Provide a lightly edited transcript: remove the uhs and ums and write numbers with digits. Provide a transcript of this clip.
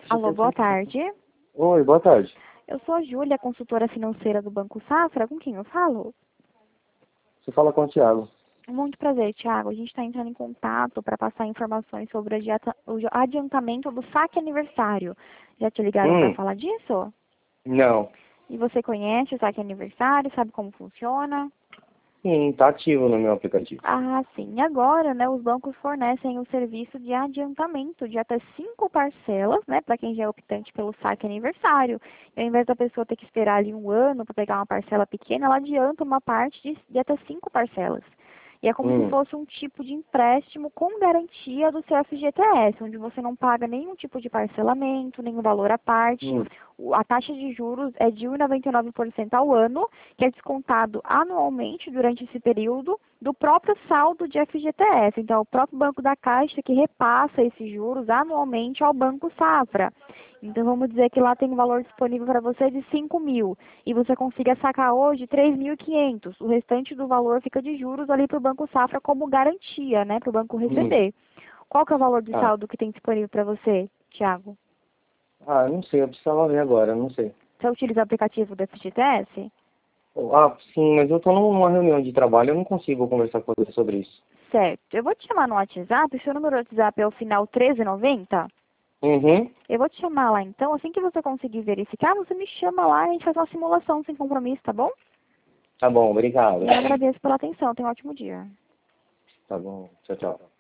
Alô, boa tarde. Oi, boa tarde. Eu sou a Júlia, consultora financeira do Banco Safra. Com quem eu falo? Você fala com o Thiago. Muito prazer, Thiago. A gente está entrando em contato para passar informações sobre o adiantamento do saque aniversário. Já te ligaram para falar disso? Não. E você conhece o saque aniversário? Sabe como funciona? Sim, tá ativo no meu aplicativo. Ah, sim. E agora, né, os bancos fornecem o serviço de adiantamento de até 5 parcelas, né, para quem já é optante pelo saque aniversário. E ao invés da pessoa ter que esperar ali um ano para pegar uma parcela pequena, ela adianta uma parte de até 5 parcelas. E é como se fosse um tipo de empréstimo com garantia do seu FGTS, onde você não paga nenhum tipo de parcelamento, nenhum valor à parte. A taxa de juros é de 1,99% ao ano, que é descontado anualmente durante esse período do próprio saldo de FGTS. Então, é o próprio Banco da Caixa que repassa esses juros anualmente ao Banco Safra. Então, vamos dizer que lá tem um valor disponível para você de 5 mil e você consiga sacar hoje 3.500. O restante do valor fica de juros ali para o Banco Safra como garantia, né, para o banco receber. Qual que é o valor de saldo que tem disponível para você, Thiago? Ah, não sei, eu precisava ver agora, não sei. Você utiliza o aplicativo do FGTS? Ah, sim, mas eu tô numa reunião de trabalho, eu não consigo conversar com você sobre isso. Certo. Eu vou te chamar no WhatsApp. Seu número do WhatsApp é o final 1390? Eu vou te chamar lá então. Assim que você conseguir verificar, você me chama lá e a gente faz uma simulação sem compromisso, tá bom? Tá bom, obrigado. Eu agradeço pela atenção. Tenha um ótimo dia. Tá bom, tchau, tchau.